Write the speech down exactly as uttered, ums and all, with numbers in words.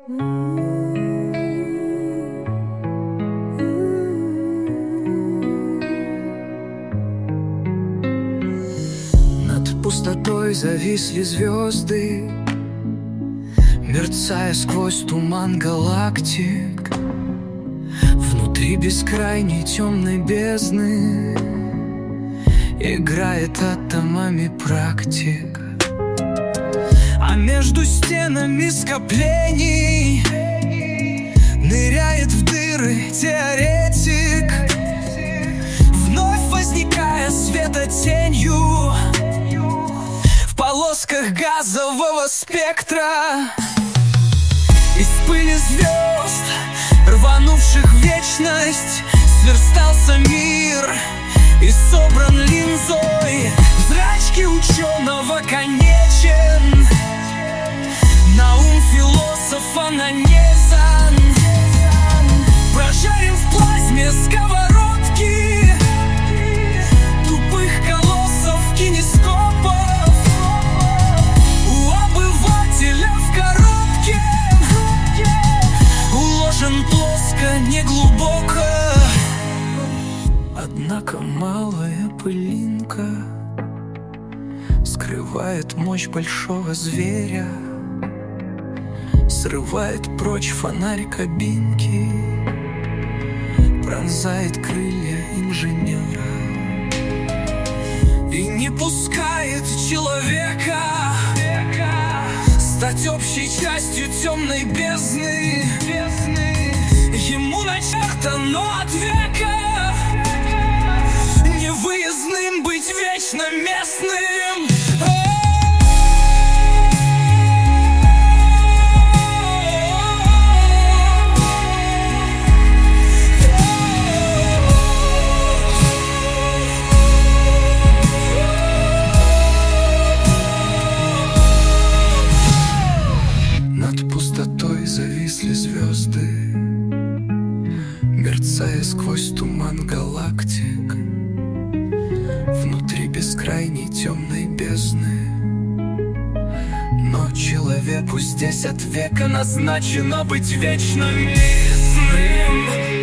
Над пустотой зависли звезды, мерцая сквозь туман галактик. Внутри бескрайней темной бездны играет атомами практик. А между стенами скоплений ныряет в дыры теоретик, вновь возникая светотенью в полосках газового спектра. Из пыли звезд, рванувших в вечность, сверстался мир и собран линзой. В зрачке ученого конечен, на ум философа нанизан. Прожарим в плазме сковородки тупых колоссов кинескопов. У обывателя в коробке уложен плоско, неглубоко. Однако малая пылинка скрывает мощь большого зверя, срывает прочь фонарь кабинки, пронзает крылья инженера и не пускает человека стать общей частью темной бездны. Ему начертано от века невыездным быть вечно местным. Над пустотой зависли звезды, мерцая сквозь туман галактик. Внутри бескрайней темной бездны, но человеку здесь от века назначено быть вечно местным.